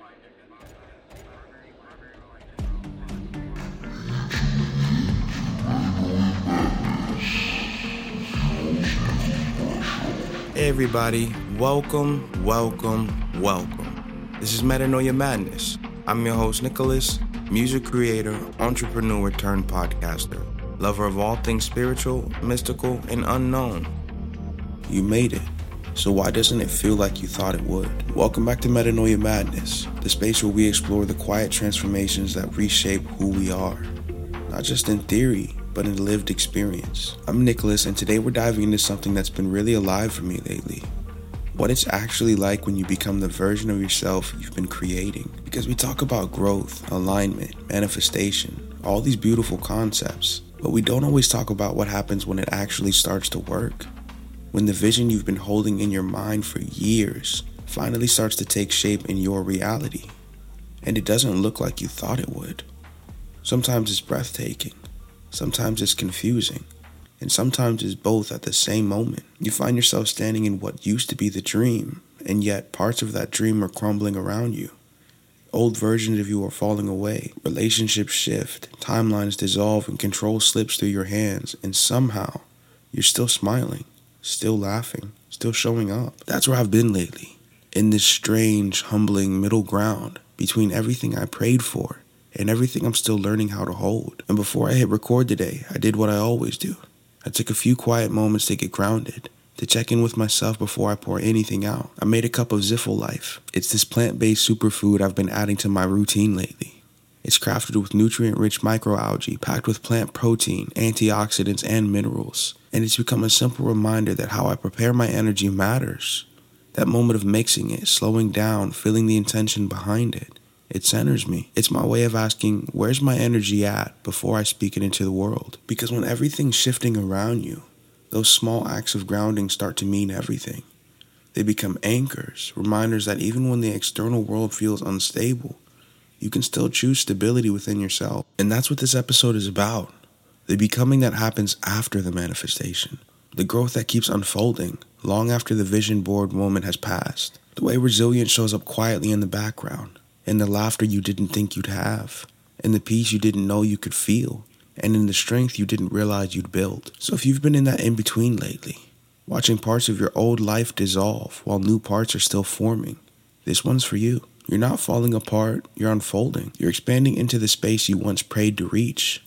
Hey everybody, welcome. This is Metanoia Madness. I'm your host Nicholas, music creator, entrepreneur turned podcaster, lover of all things spiritual, mystical, and unknown. You made it, so why doesn't it feel like you thought it would? Welcome back to Metanoia Madness, the space where we explore the quiet transformations that reshape who we are. Not just in theory, but in lived experience. I'm Nicholas, and today we're diving into something that's been really alive for me lately. What it's actually like when you become the version of yourself you've been creating. Because we talk about growth, alignment, manifestation, all these beautiful concepts, but we don't always talk about what happens when it actually starts to work. When the vision you've been holding in your mind for years finally starts to take shape in your reality, and it doesn't look like you thought it would. Sometimes it's breathtaking. Sometimes it's confusing, and sometimes it's both at the same moment. You find yourself standing in what used to be the dream, and yet parts of that dream are crumbling around you. Old versions of you are falling away, relationships shift, timelines dissolve, and control slips through your hands, and somehow you're still smiling, still laughing, still showing up. That's where I've been lately, in this strange, humbling middle ground between everything I prayed for and everything I'm still learning how to hold. And before I hit record today, I did what I always do. I took a few quiet moments to get grounded, to check in with myself before I pour anything out. I made a cup of Ziffle Life. It's this plant-based superfood I've been adding to my routine lately. It's crafted with nutrient-rich microalgae, packed with plant protein, antioxidants, and minerals. And it's become a simple reminder that how I prepare my energy matters. That moment of mixing it, slowing down, feeling the intention behind it. It centers me. It's my way of asking, where's my energy at before I speak it into the world? Because when everything's shifting around you, those small acts of grounding start to mean everything. They become anchors, reminders that even when the external world feels unstable, you can still choose stability within yourself. And that's what this episode is about. The becoming that happens after the manifestation. The growth that keeps unfolding long after the vision board moment has passed. The way resilience shows up quietly in the background. In the laughter you didn't think you'd have, in the peace you didn't know you could feel, and in the strength you didn't realize you'd build. So if you've been in that in-between lately, watching parts of your old life dissolve while new parts are still forming, this one's for you. You're not falling apart, you're unfolding. You're expanding into the space you once prayed to reach.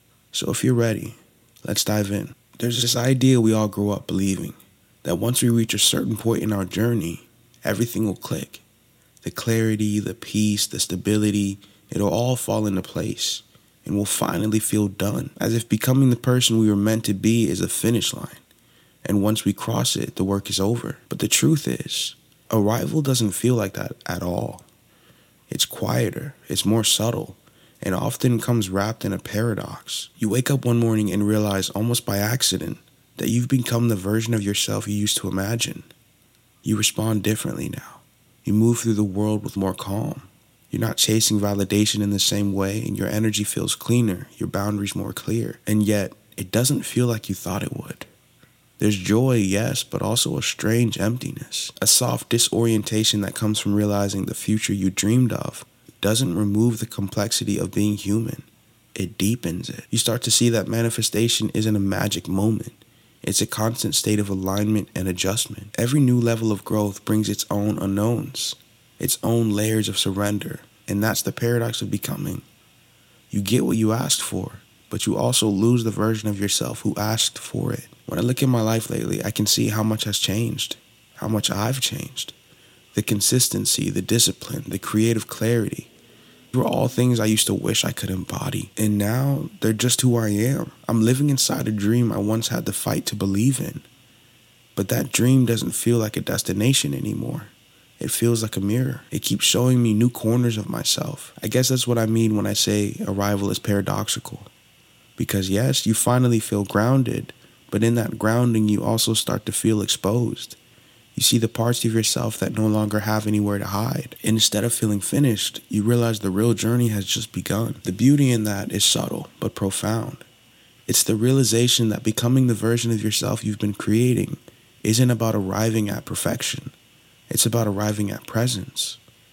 So if you're ready, let's dive in. There's this idea we all grow up believing, that once we reach a certain point in our journey, everything will click. The clarity, the peace, the stability, it'll all fall into place, and we'll finally feel done, as if becoming the person we were meant to be is a finish line, and once we cross it, the work is over. But the truth is, arrival doesn't feel like that at all. It's quieter, it's more subtle, and often comes wrapped in a paradox. You wake up one morning and realize, almost by accident, that you've become the version of yourself you used to imagine. You respond differently now. You move through the world with more calm. You're not chasing validation in the same way, and your energy feels cleaner, your boundaries more clear. And yet, it doesn't feel like you thought it would. There's joy, yes, but also a strange emptiness. A soft disorientation that comes from realizing the future you dreamed of doesn't remove the complexity of being human. It deepens it. You start to see that manifestation isn't a magic moment. It's a constant state of alignment and adjustment. Every new level of growth brings its own unknowns, its own layers of surrender, and that's the paradox of becoming. You get what you asked for, but you also lose the version of yourself who asked for it. When I look at my life lately, I can see how much has changed, how much I've changed. The consistency, the discipline, the creative clarity. These were all things I used to wish I could embody, and now they're just who I am. I'm living inside a dream I once had to fight to believe in, but that dream doesn't feel like a destination anymore. It feels like a mirror. It keeps showing me new corners of myself. I guess that's what I mean when I say arrival is paradoxical, because yes, you finally feel grounded, but in that grounding you also start to feel exposed. You see the parts of yourself that no longer have anywhere to hide. And instead of feeling finished, you realize the real journey has just begun. The beauty in that is subtle, but profound. It's the realization that becoming the version of yourself you've been creating isn't about arriving at perfection. It's about arriving at presence.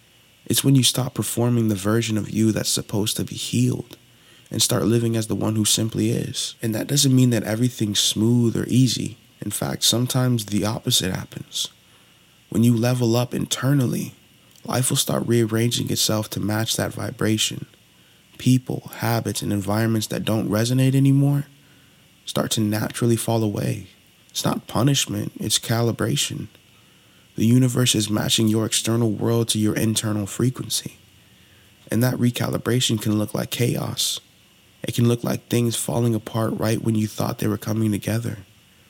It's when you stop performing the version of you that's supposed to be healed and start living as the one who simply is. And that doesn't mean that everything's smooth or easy. In fact, sometimes the opposite happens. When you level up internally, life will start rearranging itself to match that vibration. People, habits, and environments that don't resonate anymore start to naturally fall away. It's not punishment, it's calibration. The universe is matching your external world to your internal frequency. And that recalibration can look like chaos. It can look like things falling apart right when you thought they were coming together.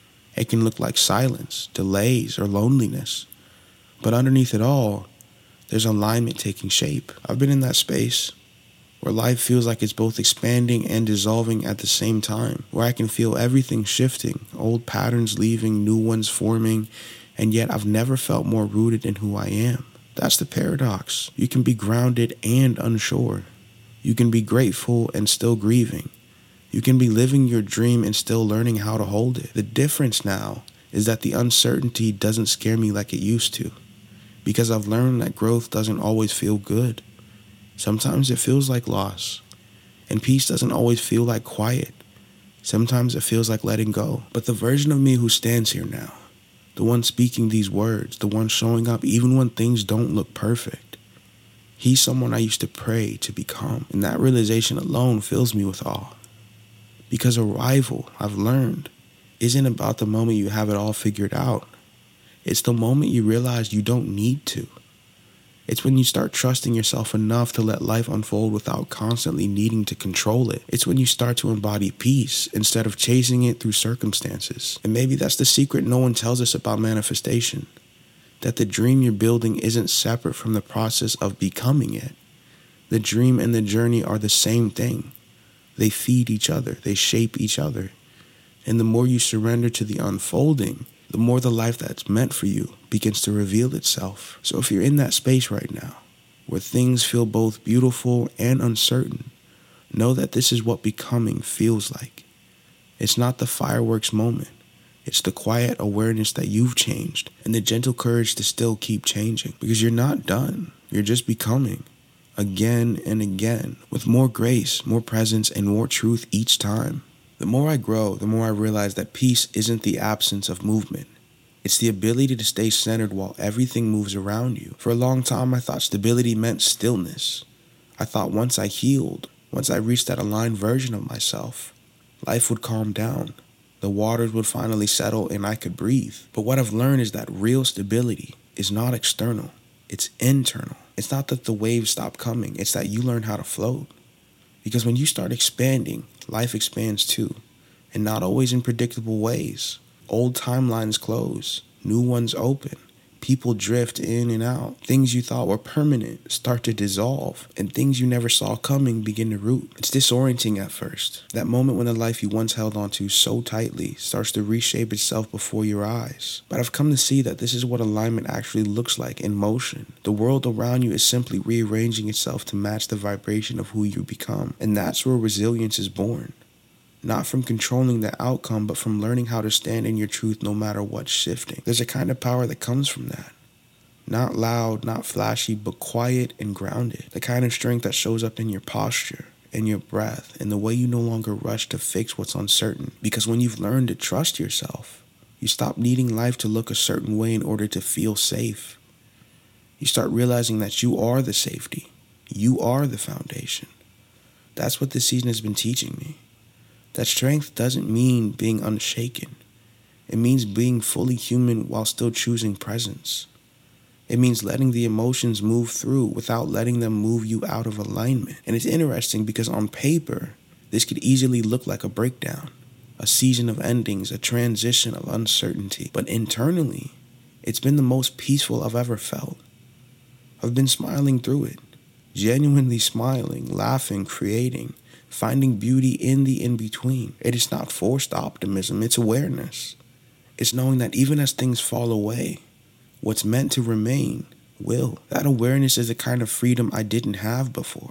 It can look like silence, delays, or loneliness. But underneath it all, there's alignment taking shape. I've been in that space where life feels like it's both expanding and dissolving at the same time, where I can feel everything shifting, old patterns leaving, new ones forming, and yet I've never felt more rooted in who I am. That's the paradox. You can be grounded and unsure. You can be grateful and still grieving. You can be living your dream and still learning how to hold it. The difference now is that the uncertainty doesn't scare me like it used to, because I've learned that growth doesn't always feel good. Sometimes it feels like loss, and peace doesn't always feel like quiet. Sometimes it feels like letting go. But the version of me who stands here now, the one speaking these words, the one showing up even when things don't look perfect, he's someone I used to pray to become, and that realization alone fills me with awe. Because arrival, I've learned, isn't about the moment you have it all figured out. It's the moment you realize you don't need to. It's when you start trusting yourself enough to let life unfold without constantly needing to control it. It's when you start to embody peace instead of chasing it through circumstances. And maybe that's the secret no one tells us about manifestation. That the dream you're building isn't separate from the process of becoming it. The dream and the journey are the same thing. They feed each other. They shape each other. And the more you surrender to the unfolding, the more the life that's meant for you begins to reveal itself. So if you're in that space right now, where things feel both beautiful and uncertain, know that this is what becoming feels like. It's not the fireworks moment. It's the quiet awareness that you've changed and the gentle courage to still keep changing. Because you're not done. You're just becoming. Again and again, with more grace, more presence, and more truth each time. The more I grow, the more I realize that peace isn't the absence of movement. It's the ability to stay centered while everything moves around you. For a long time, I thought stability meant stillness. I thought once I healed, once I reached that aligned version of myself, life would calm down. The waters would finally settle and I could breathe. But what I've learned is that real stability is not external. It's internal. It's not that the waves stop coming. It's that you learn how to float. Because when you start expanding, life expands too. And not always in predictable ways. Old timelines close. New ones open. People drift in and out. Things you thought were permanent start to dissolve. And things you never saw coming begin to root. It's disorienting at first. That moment when the life you once held onto so tightly starts to reshape itself before your eyes. But I've come to see that this is what alignment actually looks like in motion. The world around you is simply rearranging itself to match the vibration of who you become. And that's where resilience is born. Not from controlling the outcome, but from learning how to stand in your truth no matter what's shifting. There's a kind of power that comes from that. Not loud, not flashy, but quiet and grounded. The kind of strength that shows up in your posture, in your breath, in the way you no longer rush to fix what's uncertain. Because when you've learned to trust yourself, you stop needing life to look a certain way in order to feel safe. You start realizing that you are the safety. You are the foundation. That's what this season has been teaching me. That strength doesn't mean being unshaken. It means being fully human while still choosing presence. It means letting the emotions move through without letting them move you out of alignment. And it's interesting because on paper, this could easily look like a breakdown, a season of endings, a transition of uncertainty. But internally, it's been the most peaceful I've ever felt. I've been smiling through it, genuinely smiling, laughing, creating, finding beauty in the in-between. It is not forced optimism, it's awareness. It's knowing that even as things fall away, what's meant to remain will. That awareness is a kind of freedom I didn't have before.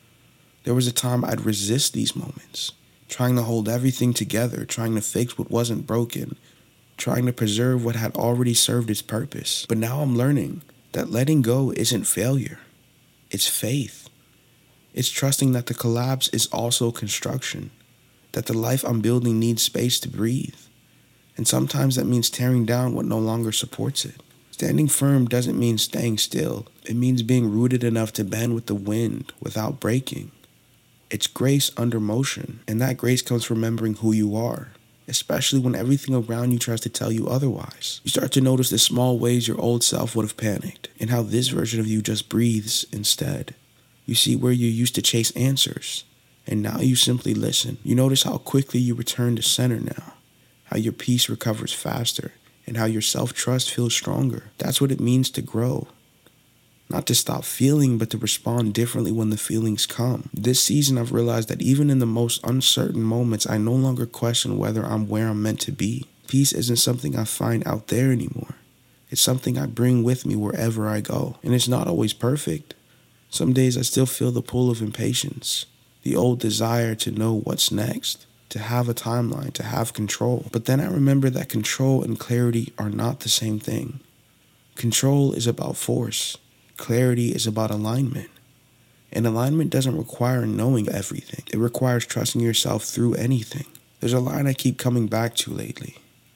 There was a time I'd resist these moments, trying to hold everything together, trying to fix what wasn't broken, trying to preserve what had already served its purpose. But now I'm learning that letting go isn't failure. It's faith. It's trusting that the collapse is also construction, that the life I'm building needs space to breathe. And sometimes that means tearing down what no longer supports it. Standing firm doesn't mean staying still. It means being rooted enough to bend with the wind without breaking. It's grace under motion, and that grace comes from remembering who you are, especially when everything around you tries to tell you otherwise. You start to notice the small ways your old self would have panicked, and how this version of you just breathes instead. You see where you used to chase answers, and now you simply listen. You notice how quickly you return to center now, how your peace recovers faster, and how your self-trust feels stronger. That's what it means to grow. Not to stop feeling, but to respond differently when the feelings come. This season, I've realized that even in the most uncertain moments, I no longer question whether I'm where I'm meant to be. Peace isn't something I find out there anymore. It's something I bring with me wherever I go. And it's not always perfect. Some days I still feel the pull of impatience, the old desire to know what's next, to have a timeline, to have control. But then I remember that control and clarity are not the same thing. Control is about force. Clarity is about alignment. And alignment doesn't require knowing everything. It requires trusting yourself through anything. There's a line I keep coming back to lately.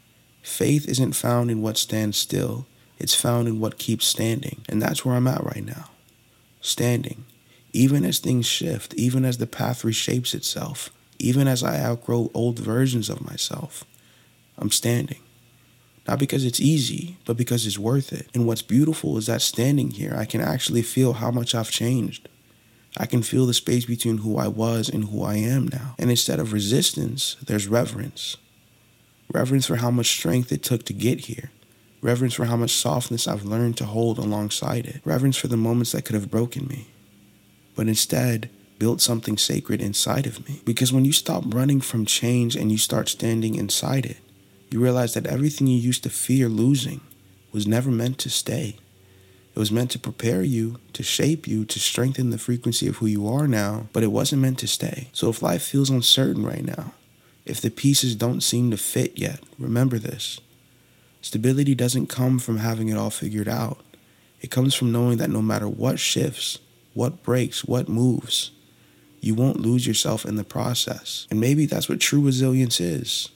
Faith isn't found in what stands still. It's found in what keeps standing. And that's where I'm at right now. Standing. Even as things shift, even as the path reshapes itself, even as I outgrow old versions of myself, I'm standing. Not because it's easy, but because it's worth it. And what's beautiful is that standing here, I can actually feel how much I've changed. I can feel the space between who I was and who I am now. And instead of resistance, there's reverence. Reverence for how much strength it took to get here. Reverence for how much softness I've learned to hold alongside it. Reverence for the moments that could have broken me, but instead built something sacred inside of me. Because when you stop running from change and you start standing inside it, you realize that everything you used to fear losing was never meant to stay. It was meant to prepare you, to shape you, to strengthen the frequency of who you are now, but it wasn't meant to stay. So if life feels uncertain right now, if the pieces don't seem to fit yet, remember this. Stability doesn't come from having it all figured out. It comes from knowing that no matter what shifts, what breaks, what moves, you won't lose yourself in the process. And maybe that's what true resilience is.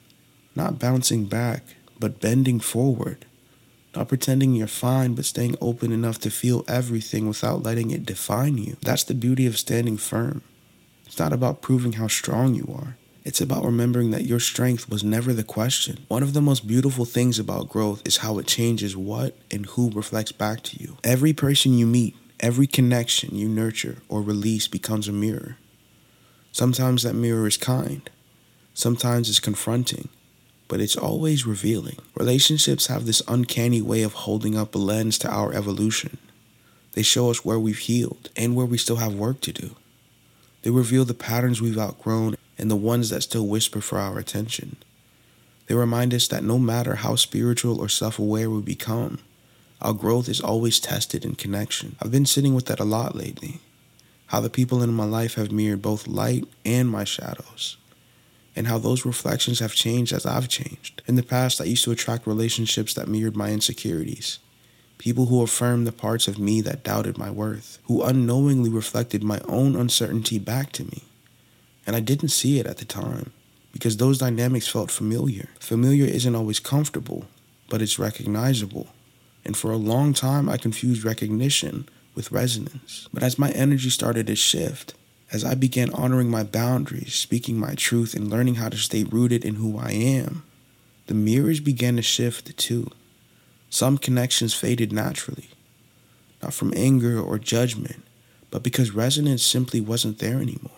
Not bouncing back, but bending forward. Not pretending you're fine, but staying open enough to feel everything without letting it define you. That's the beauty of standing firm. It's not about proving how strong you are. It's about remembering that your strength was never the question. One of the most beautiful things about growth is how it changes what and who reflects back to you. Every person you meet, every connection you nurture or release becomes a mirror. Sometimes that mirror is kind. Sometimes it's confronting. But it's always revealing. Relationships have this uncanny way of holding up a lens to our evolution. They show us where we've healed and where we still have work to do. They reveal the patterns we've outgrown and the ones that still whisper for our attention. They remind us that no matter how spiritual or self-aware we become, our growth is always tested in connection. I've been sitting with that a lot lately. How the people in my life have mirrored both light and my shadows. And how those reflections have changed as I've changed. In the past, I used to attract relationships that mirrored my insecurities. People who affirmed the parts of me that doubted my worth. Who unknowingly reflected my own uncertainty back to me. And I didn't see it at the time, because those dynamics felt familiar. Familiar isn't always comfortable, but it's recognizable. And for a long time, I confused recognition with resonance. But as my energy started to shift, as I began honoring my boundaries, speaking my truth, and learning how to stay rooted in who I am, the mirrors began to shift too. Some connections faded naturally, not from anger or judgment, but because resonance simply wasn't there anymore.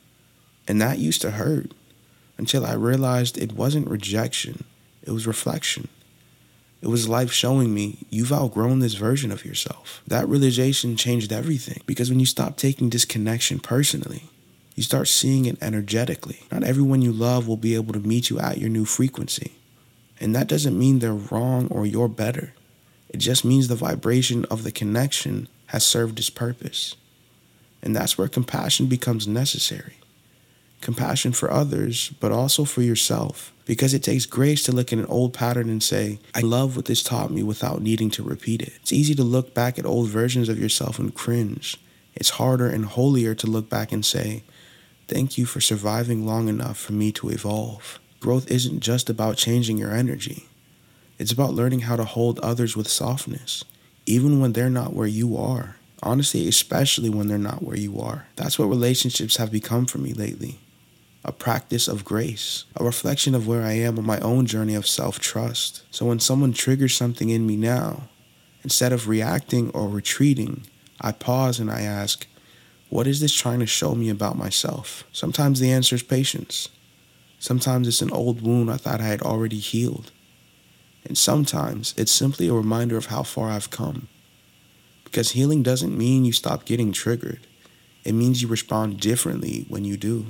And that used to hurt, until I realized it wasn't rejection, it was reflection. It was life showing me, you've outgrown this version of yourself. That realization changed everything, because when you stop taking disconnection personally, you start seeing it energetically. Not everyone you love will be able to meet you at your new frequency. And that doesn't mean they're wrong or you're better. It just means the vibration of the connection has served its purpose. And that's where compassion becomes necessary. Compassion for others, but also for yourself. Because it takes grace to look at an old pattern and say, I love what this taught me without needing to repeat it. It's easy to look back at old versions of yourself and cringe, It's harder and holier to look back and say, thank you for surviving long enough for me to evolve. Growth isn't just about changing your energy. It's about learning how to hold others with softness, even when they're not where you are. Honestly, especially when they're not where you are. That's what relationships have become for me lately. A practice of grace, a reflection of where I am on my own journey of self-trust. So when someone triggers something in me now, instead of reacting or retreating, I pause and I ask, what is this trying to show me about myself? Sometimes the answer is patience. Sometimes it's an old wound I thought I had already healed. And sometimes it's simply a reminder of how far I've come. Because healing doesn't mean you stop getting triggered. It means you respond differently when you do.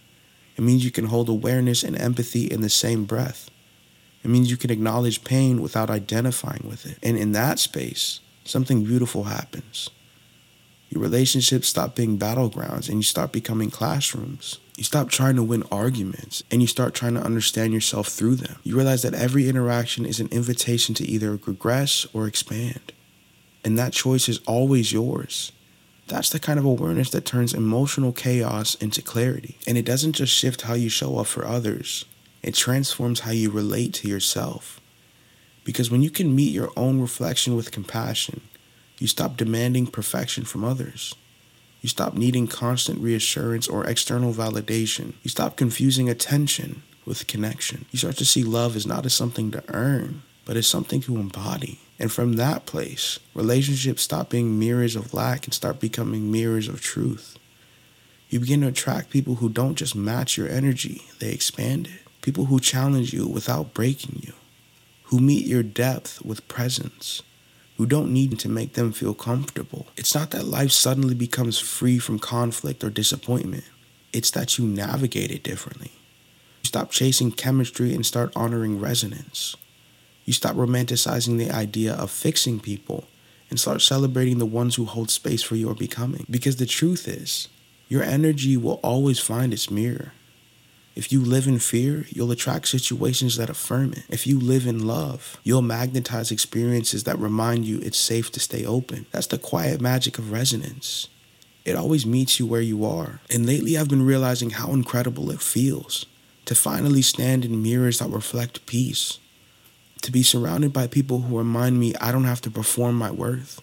It means you can hold awareness and empathy in the same breath. It means you can acknowledge pain without identifying with it. And in that space, something beautiful happens. Your relationships stop being battlegrounds and you start becoming classrooms. You stop trying to win arguments and you start trying to understand yourself through them. You realize that every interaction is an invitation to either regress or expand. And that choice is always yours. That's the kind of awareness that turns emotional chaos into clarity. And it doesn't just shift how you show up for others. It transforms how you relate to yourself. Because when you can meet your own reflection with compassion, you stop demanding perfection from others. You stop needing constant reassurance or external validation. You stop confusing attention with connection. You start to see love as not as something to earn, but as something to embody. And from that place, relationships stop being mirrors of lack and start becoming mirrors of truth. You begin to attract people who don't just match your energy, they expand it. People who challenge you without breaking you. Who meet your depth with presence. Who don't need to make them feel comfortable. It's not that life suddenly becomes free from conflict or disappointment. It's that you navigate it differently. You stop chasing chemistry and start honoring resonance. You stop romanticizing the idea of fixing people and start celebrating the ones who hold space for your becoming. Because the truth is, your energy will always find its mirror. If you live in fear, you'll attract situations that affirm it. If you live in love, you'll magnetize experiences that remind you it's safe to stay open. That's the quiet magic of resonance. It always meets you where you are. And lately I've been realizing how incredible it feels to finally stand in mirrors that reflect peace. To be surrounded by people who remind me I don't have to perform my worth.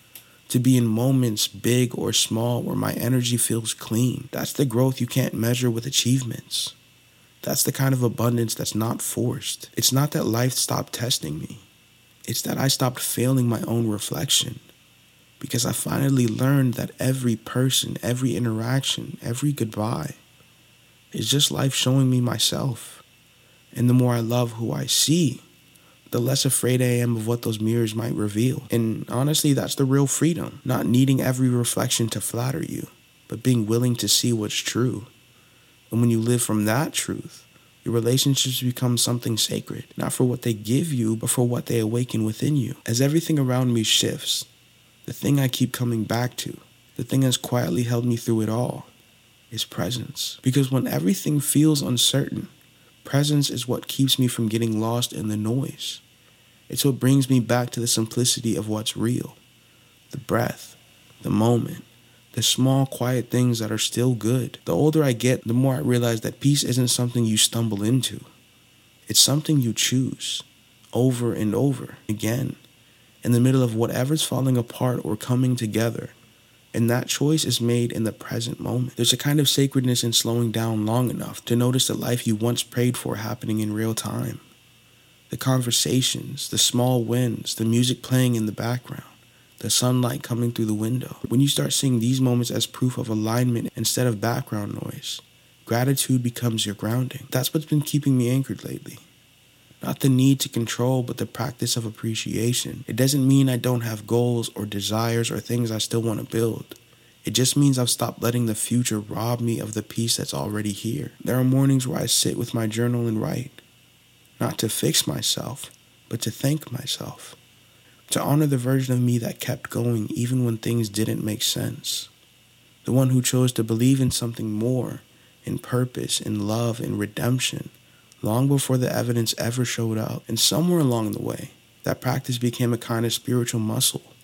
To be in moments, big or small, where my energy feels clean. That's the growth you can't measure with achievements. That's the kind of abundance that's not forced. It's not that life stopped testing me. It's that I stopped failing my own reflection. Because I finally learned that every person, every interaction, every goodbye is just life showing me myself. And the more I love who I see, the less afraid I am of what those mirrors might reveal. And honestly, that's the real freedom. Not needing every reflection to flatter you, but being willing to see what's true. And when you live from that truth, your relationships become something sacred. Not for what they give you, but for what they awaken within you. As everything around me shifts, the thing I keep coming back to, the thing that's quietly held me through it all, is presence. Because when everything feels uncertain, presence is what keeps me from getting lost in the noise. It's what brings me back to the simplicity of what's real. The breath, the moment, the small, quiet things that are still good. The older I get, the more I realize that peace isn't something you stumble into. It's something you choose, over and over again, in the middle of whatever's falling apart or coming together. And that choice is made in the present moment. There's a kind of sacredness in slowing down long enough to notice the life you once prayed for happening in real time. The conversations, the small wins, the music playing in the background, the sunlight coming through the window. When you start seeing these moments as proof of alignment instead of background noise, gratitude becomes your grounding. That's what's been keeping me anchored lately. Not the need to control, but the practice of appreciation. It doesn't mean I don't have goals or desires or things I still want to build. It just means I've stopped letting the future rob me of the peace that's already here. There are mornings where I sit with my journal and write. Not to fix myself, but to thank myself. To honor the version of me that kept going even when things didn't make sense. The one who chose to believe in something more, in purpose, in love, in redemption, long before the evidence ever showed up. And somewhere along the way, that practice became a kind of spiritual muscle.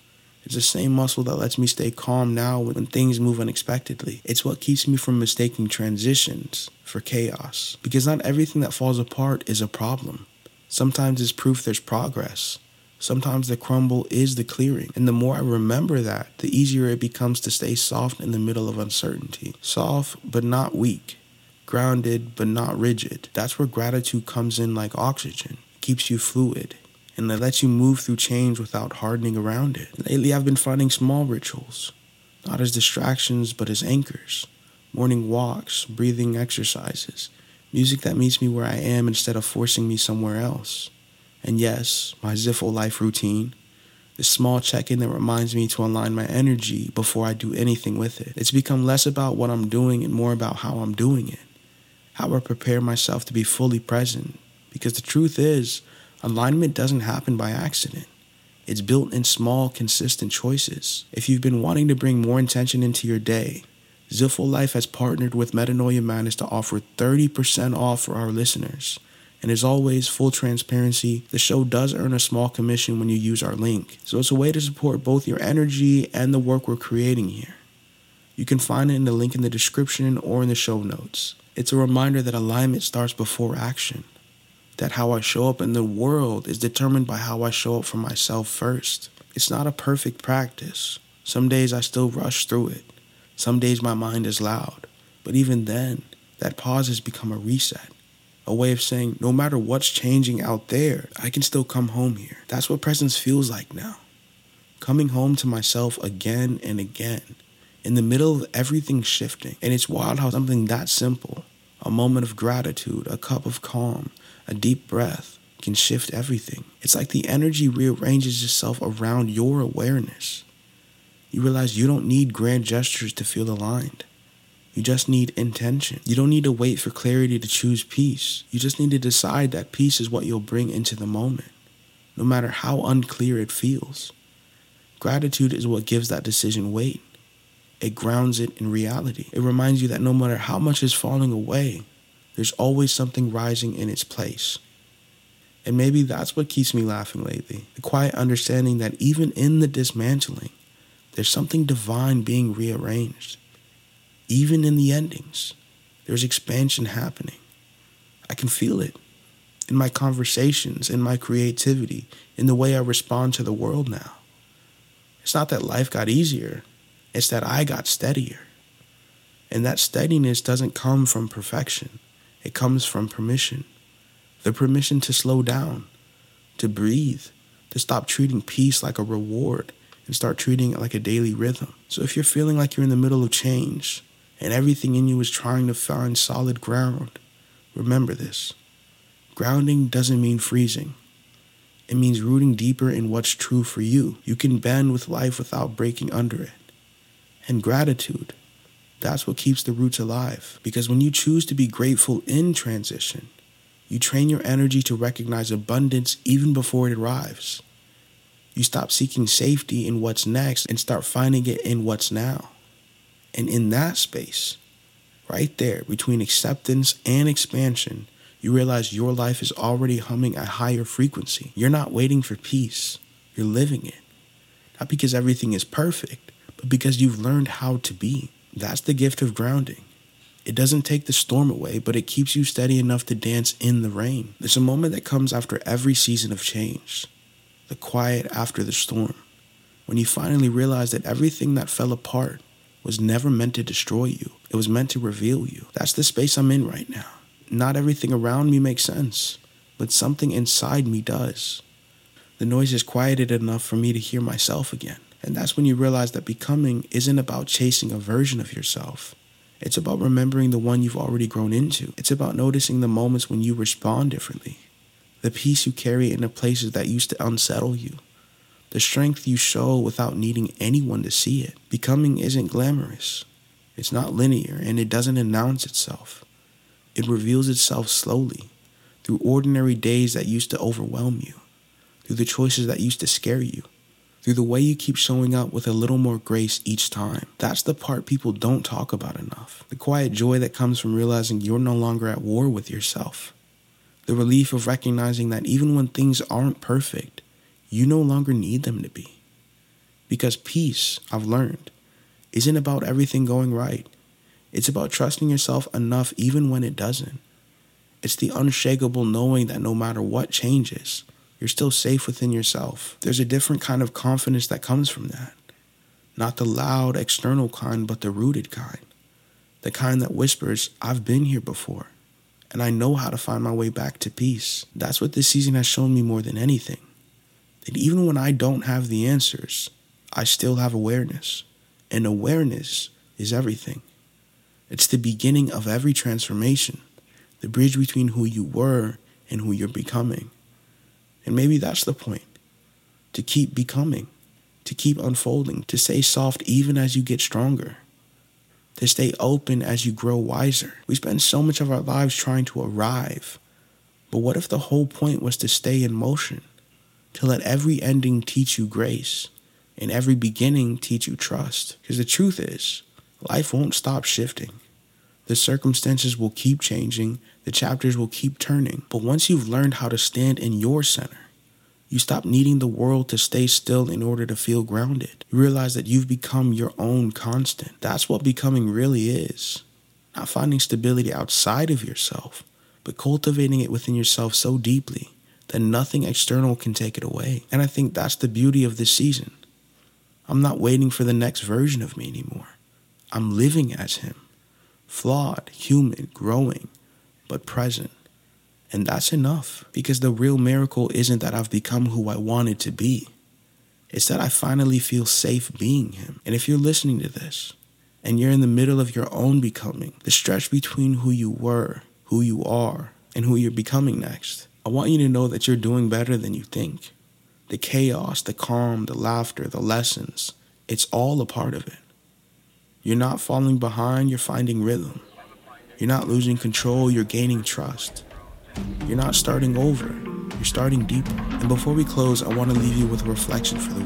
It's the same muscle that lets me stay calm now when things move unexpectedly. It's what keeps me from mistaking transitions for chaos. Because not everything that falls apart is a problem. Sometimes it's proof there's progress. Sometimes the crumble is the clearing. And the more I remember that, the easier it becomes to stay soft in the middle of uncertainty. Soft, but not weak. Grounded, but not rigid. That's where gratitude comes in like oxygen. It keeps you fluid. And it lets you move through change without hardening around it. Lately, I've been finding small rituals. Not as distractions, but as anchors. Morning walks, breathing exercises. Music that meets me where I am instead of forcing me somewhere else. And yes, my Ziffle life routine. This small check-in that reminds me to align my energy before I do anything with it. It's become less about what I'm doing and more about how I'm doing it. How I prepare myself to be fully present. Because the truth is, alignment doesn't happen by accident. It's built in small, consistent choices. If you've been wanting to bring more intention into your day, Ziffle Life has partnered with Metanoia Madness to offer 30% off for our listeners. And as always, full transparency, the show does earn a small commission when you use our link. So it's a way to support both your energy and the work we're creating here. You can find it in the link in the description or in the show notes. It's a reminder that alignment starts before action. That how I show up in the world is determined by how I show up for myself first. It's not a perfect practice. Some days I still rush through it. Some days my mind is loud. But even then, that pause has become a reset. A way of saying, no matter what's changing out there, I can still come home here. That's what presence feels like now. Coming home to myself again and again. In the middle of everything shifting. And it's wild how something that simple, a moment of gratitude, a cup of calm, a deep breath, can shift everything. It's like the energy rearranges itself around your awareness. You realize you don't need grand gestures to feel aligned. You just need intention. You don't need to wait for clarity to choose peace. You just need to decide that peace is what you'll bring into the moment, no matter how unclear it feels. Gratitude is what gives that decision weight. It grounds it in reality. It reminds you that no matter how much is falling away, there's always something rising in its place. And maybe that's what keeps me laughing lately. The quiet understanding that even in the dismantling, there's something divine being rearranged. Even in the endings, there's expansion happening. I can feel it in my conversations, in my creativity, in the way I respond to the world now. It's not that life got easier. It's that I got steadier. And that steadiness doesn't come from perfection. It comes from permission. The permission to slow down, to breathe, to stop treating peace like a reward and start treating it like a daily rhythm. So if you're feeling like you're in the middle of change and everything in you is trying to find solid ground, remember this. Grounding doesn't mean freezing. It means rooting deeper in what's true for you. You can bend with life without breaking under it. And gratitude, that's what keeps the roots alive. Because when you choose to be grateful in transition, you train your energy to recognize abundance even before it arrives. You stop seeking safety in what's next and start finding it in what's now. And in that space, right there, between acceptance and expansion, you realize your life is already humming at higher frequency. You're not waiting for peace. You're living it. Not because everything is perfect, but because you've learned how to be. That's the gift of grounding. It doesn't take the storm away, but it keeps you steady enough to dance in the rain. There's a moment that comes after every season of change, the quiet after the storm, when you finally realize that everything that fell apart was never meant to destroy you. It was meant to reveal you. That's the space I'm in right now. Not everything around me makes sense, but something inside me does. The noise is quieted enough for me to hear myself again. And that's when you realize that becoming isn't about chasing a version of yourself. It's about remembering the one you've already grown into. It's about noticing the moments when you respond differently. The peace you carry in the places that used to unsettle you. The strength you show without needing anyone to see it. Becoming isn't glamorous. It's not linear, and it doesn't announce itself. It reveals itself slowly, through ordinary days that used to overwhelm you, through the choices that used to scare you, through the way you keep showing up with a little more grace each time. That's the part people don't talk about enough. The quiet joy that comes from realizing you're no longer at war with yourself. The relief of recognizing that even when things aren't perfect, you no longer need them to be. Because peace, I've learned, isn't about everything going right. It's about trusting yourself enough even when it doesn't. It's the unshakable knowing that no matter what changes, you're still safe within yourself. There's a different kind of confidence that comes from that. Not the loud, external kind, but the rooted kind. The kind that whispers, I've been here before, and I know how to find my way back to peace. That's what this season has shown me more than anything. That even when I don't have the answers, I still have awareness. And awareness is everything. It's the beginning of every transformation, the bridge between who you were and who you're becoming. And maybe that's the point, to keep becoming, to keep unfolding, to stay soft even as you get stronger, to stay open as you grow wiser. We spend so much of our lives trying to arrive, but what if the whole point was to stay in motion, to let every ending teach you grace, and every beginning teach you trust? Because the truth is, life won't stop shifting. The circumstances will keep changing, the chapters will keep turning. But once you've learned how to stand in your center, you stop needing the world to stay still in order to feel grounded. You realize that you've become your own constant. That's what becoming really is. Not finding stability outside of yourself, but cultivating it within yourself so deeply that nothing external can take it away. And I think that's the beauty of this season. I'm not waiting for the next version of me anymore. I'm living as him. Flawed, human, growing, but present. And that's enough, because the real miracle isn't that I've become who I wanted to be. It's that I finally feel safe being him. And if you're listening to this, and you're in the middle of your own becoming, the stretch between who you were, who you are, and who you're becoming next, I want you to know that you're doing better than you think. The chaos, the calm, the laughter, the lessons, it's all a part of it. You're not falling behind, you're finding rhythm. You're not losing control, you're gaining trust. You're not starting over, you're starting deeper. And before we close, I want to leave you with a reflection for the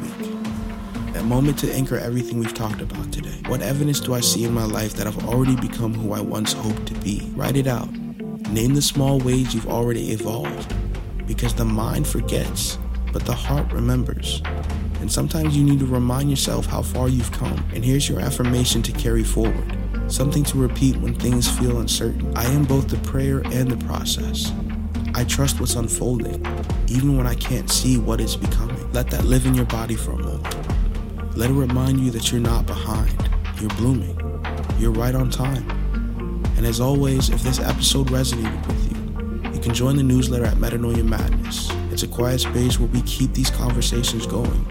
week. That moment to anchor everything we've talked about today. What evidence do I see in my life that I've already become who I once hoped to be? Write it out. Name the small ways you've already evolved. Because the mind forgets, but the heart remembers. And sometimes you need to remind yourself how far you've come. And here's your affirmation to carry forward. Something to repeat when things feel uncertain. I am both the prayer and the process. I trust what's unfolding, even when I can't see what it's becoming. Let that live in your body for a moment. Let it remind you that you're not behind. You're blooming. You're right on time. And as always, if this episode resonated with you, you can join the newsletter at Metanoia Madness. It's a quiet space where we keep these conversations going.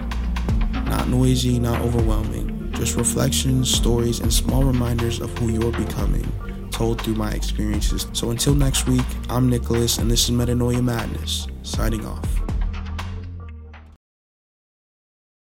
Not noisy, not overwhelming, just reflections, stories, and small reminders of who you're becoming, told through my experiences. So until next week, I'm Nicholas, and this is Metanoia Madness, signing off.